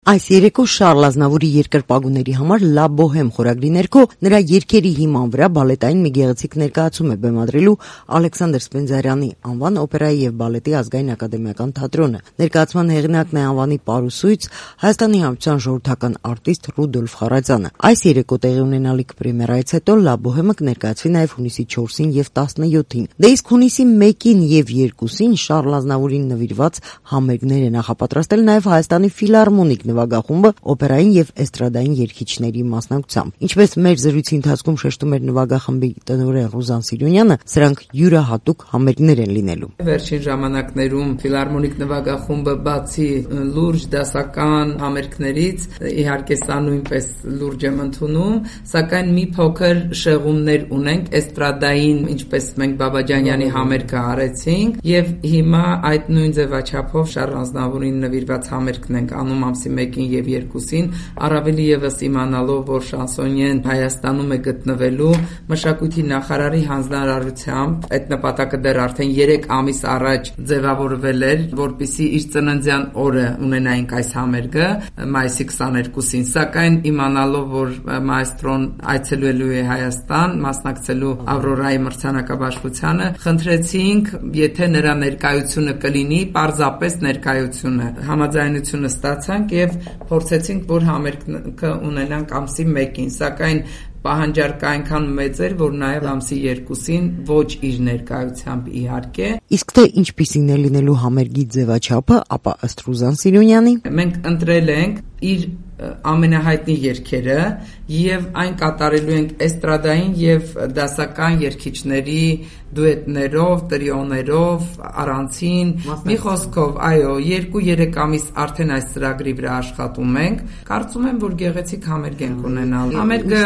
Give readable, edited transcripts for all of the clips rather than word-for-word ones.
Այս երեկո Շարլ Ազնավուրի երկրպագուների համար «Լա Բոհեմ» խորագրի ներքո նրա երգերի հիման վրա բալետային մի գեղեցիկ ներկայացում է բեմադրելու Ալեքսանդր Սպենդիարյանի անվան օպերայի և բալետի ազգային ակադեմիական թատրոնը։ Ներկայացման հեղինակն է անվանի պարուսույց Հայաստանի Հանրապետության ժողովրդական արտիստ Ռուդոլֆ Խառատյանը։ Այս երեկո տեղի ունենալիք պրեմիերայից հետո «Լա Բոհեմը» կներկայացվի նաև հունիսի 4-ին և 17-ին։ Դե իսկ հունիսի 1-ին և 2-ին Շարլ Ազնավուրին նվիրված համերգներ է նախապատրաստել նաև Հայաստանի ֆիլհարմոնիկ նվագախումբը օպերային և էստրադային երգիչների մասնակցությամբ։ Ինչպես մեր զրույցի ընթացքում շեշտում էր նվագախմբի տնօրեն Ռուզան Սիրունյանը, սրանք յուրահատուկ համերգներ են լինելու։ Վերջին ժամանակներում ֆիլհարմոնիկ նվագախումբը բացի լուրջ դասական համերգներից, իհարկե սա նույնպես լուրջ եմ ընդունում, սակայն մի փոքր շեղումներ ունենք էստրադային, ինչպես մենք Բաբաջանյանի համերգը արեցինք, եւ հիմա այդ նույն ձևաչափով Շարլ Ազնավուրին նվիրված համերգն ենք անում ամսի 1-ին եւ 2-ին, առավել եւս իմանալով, որ շանսոնյեն Հայաստանում է գտնվելու մշակույթի նախարարի հանձնարարությամբ, այդ նպատակը դեռ արդեն 3 ամիս առաջ ձևավորվել էր, որպեսզի իր ծննդյան օրը ունենայինք այս համերգը մայիսի 22-ին, սակայն իմանալով, որ մայստրոն այցելելու է Հայաստան, մասնակցելու Ավրորայի մրցանակաբաշխությանը, խնդրեցինք, եթե նրա ներկայությունը կլինի, պարզապես ներկայությունը, համաձայնությունը ստացանք եւ փորձեցինք, որ համերգը ունենանք ամսի 1-ին, սակայն պահանջարկը այնքան մեծ էր, որ նաև ամսի 2-ին ոչ իր ներկայությամբ իհարկե։ Իսկ թե ինչպիսին է լինելու համերգի ձևաչափը, ապա ըստ Ռուզան Սիրունյանի, մենք ընտրել ենք իր ամենահայտնի երգերը եւ այն կատարելու ենք էստրադային եւ դասական երգիչների դուետներով, տրիոներով, առանցին, մի խոսքով, այո, 2-3 ամիս արդեն այս ծրագրի վրա աշխատում ենք։ Կարծում եմ, որ գեղեցիկ համերգ ենք ունենալ։ Համերգը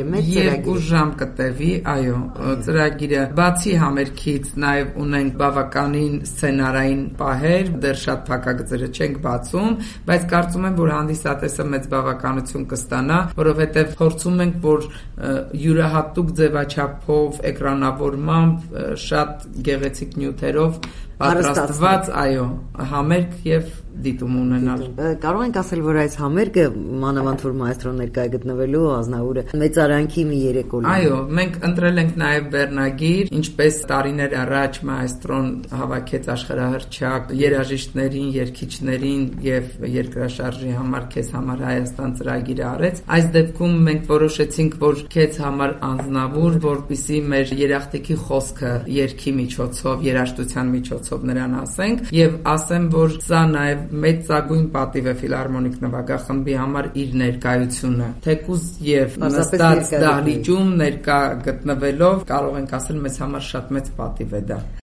2 ժամ կտևի, այո, ծրագիրը բացի համերգից նաև ունենք բավականին սցենարային պահեր, դեռ շատ փակագծերը չենք բացում, բայց կարծում եմ, որ հանդիսատեսը մեծ բավականություն կստանա, որովհետև փորձում ենք, որ յուրահատուկ ձևաչափով, էկրանավորմամբ, շատ գեղեցիկ նյութերով պատրաստված, այո, համերգ եւ դիտում ունենալ։ Կարող ենք ասել, որ այս համերգը, մանավանդ որ մայստրոն ներկայ գտնվելու, Ազնավուրը մեծարանքի մի երեկո լինի։ Այո, մենք ընտրել ենք նաև վերնագիր, ինչպես տարիներ առաջ մայստրոն հավաքեց աշխարհահռչակ երաժիշտներին, երգիչներին եւ երկրաշարժի համար Քեզ համար Հայաստան ծրագիրը արեց։ Այս դեպքում մենք որոշեցինք, որ Քեզ համար Ազնավուր, որպեսզի մեր երախտիկի խոսքը երգի միջոցով, երաժշտության միջոցով նրան ասենք եւ ասեմ, որ սա նաև մեծ ծագույն պատիվ է ֆիլհարմոնիկ նվագախմբի համար իր ներկայությունը, թեկուզ եւ նստած դահլիճում ներկա գտնվելով կարող ենք ասել մեզ համար շատ մեծ պատիվ է դա։